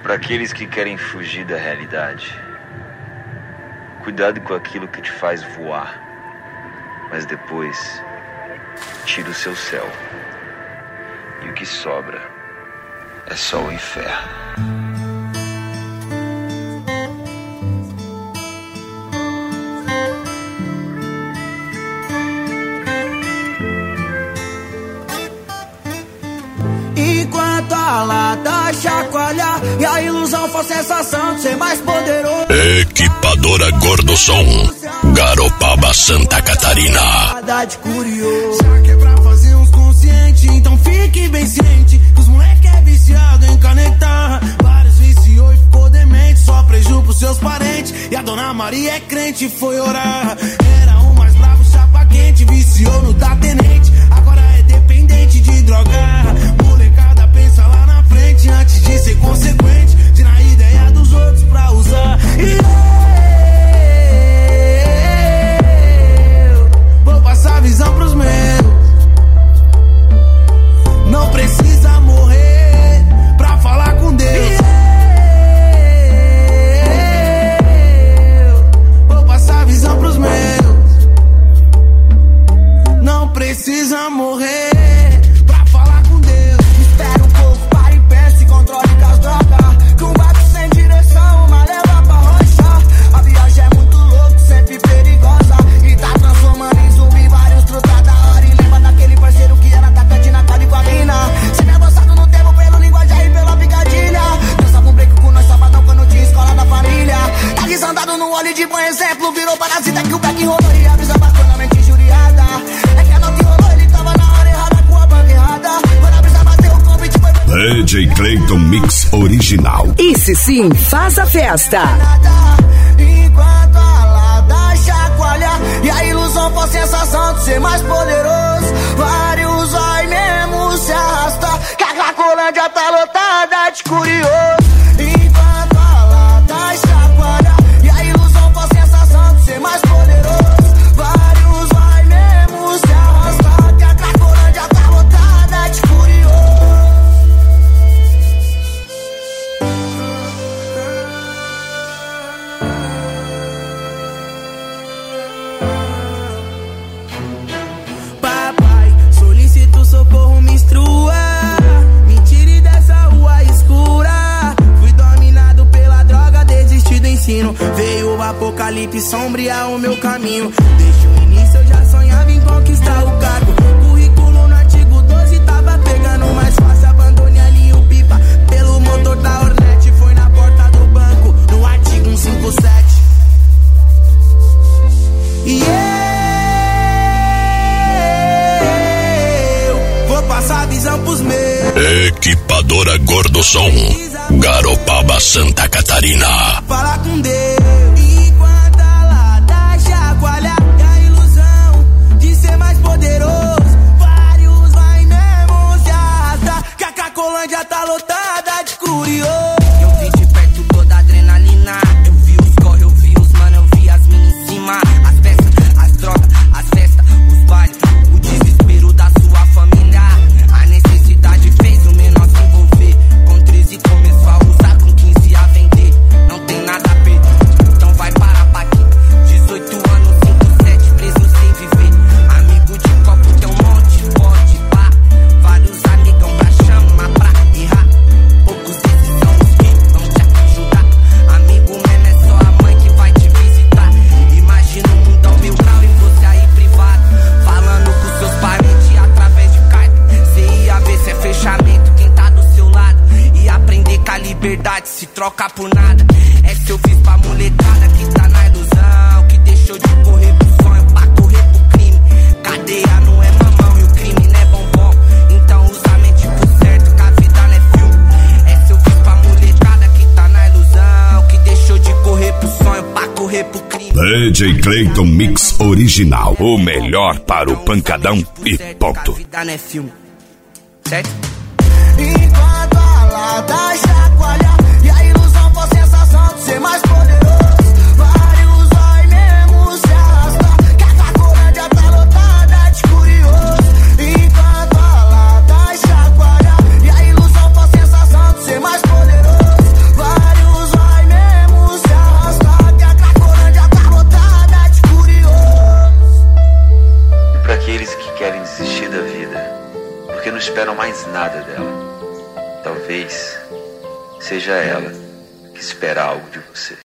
Para aqueles que querem fugir da realidade, cuidado com aquilo que te faz voar, mas depois tira o seu céu, e o que sobra é só o inferno. Enquanto a lata chacoalha e a ilusão for sensação de ser mais poderoso. Equipadora Gordosom, Garopaba, Santa Catarina. Já que é pra fazer uns conscientes, então fique bem ciente. Os moleque é viciado em canetar. Vários viciou e ficou demente, só preju pros seus parentes. E a dona Maria é crente e foi orar. Era o mais bravo, chapa quente, viciou no da tenente. Agora é dependente de drogar. Molecada pensa lá na frente antes de ser consequente, de na ideia dos outros pra usar. E eu vou passar a visão pros meus. Não precisa morrer pra falar com Deus. Eu vou passar a visão pros meus. Não precisa morrer. De bom exemplo, virou parasita que o back rolou e a brisa bateu na mente injuriada. É que a nota rolou, ele tava na hora errada com a banca errada. Quando a brisa bateu, o convite foi... DJ Clayton Mix Original. Esse sim faz a festa. Enquanto a lata chacoalha e a ilusão for sensação de ser mais poderoso. Vários vai mesmo se arrasta, que a Cracolândia tá lotada de curioso. Enquanto a lata chacoalha e a ilusão for sensação de ser mais poderoso. Vários vai mesmo se arrastar, que a Cracolândia tá lotada de curioso. Papai, solicito socorro, me instrua. Me tire dessa rua escura. Fui dominado pela droga, desisti do ensino. Veio o apocalipse sombrear o meu caminho. Desde o início eu já sonhava em conquistar o cargo. Currículo no artigo 12 tava pegando mais fácil. Abandone ali o pipa pelo motor da Hornet. Foi na porta do banco, no artigo 157. E eu vou passar a visão pros meus. Equipadora Gordosom, Garopaba, Santa Catarina. Fala com Deus. Enquanto a lata chacoalha e a ilusão de ser mais poderoso. Vários vai mesmo se arrastar, que a Cracolândia tá lotada de curioso. Eu vi de perto toda a adrenalina. Eu vi os corre, eu vi os mano, eu vi as minas em cima. As peças, as drogas, as festas, os bailes, o desespero da sua família. A necessidade fez o menor se envolver. Com 13 começou a usar, com 15 a vender. Não tem nada a perder, então vai parar pra aqui. 18 anos, 5-7, preso sem viver. Amigo de copo tem um monte, pode pá. Vários amigão pra chamar pra errar. Poucos desses são os que vão te ajudar. Amigo mesmo é só a mãe que vai te visitar. Imagina um mundão mil grau e você aí privado, falando com seus parentes através de carta. Cê ia ver se é fechamento quem tá do seu lado. E aprender que a liberdade se troca por nada. É se eu fiz pra molecada que tá na ilusão, que deixou de correr pro sonho pra correr pro crime. Cadeia não é mamão e o crime não é bombom. Então usa a mente pro certo, que a vida não é filme. É se eu fiz pra molecada que tá na ilusão, que deixou de correr pro sonho pra correr pro crime. DJ Clayton Mix Original, o melhor para o pancadão e ponto. A vida não é filme, certo? Enquanto a lata chacoalha e a ilusão for sensação de ser mais poderoso. Vários vai mesmo se arrastar, que a Cracolândia tá lotada de curioso. Enquanto a lata chacoalha e a ilusão for sensação de ser mais poderoso. aqueles que querem desistir da vida, porque não esperam mais nada dela. Talvez seja ela que espera algo de você.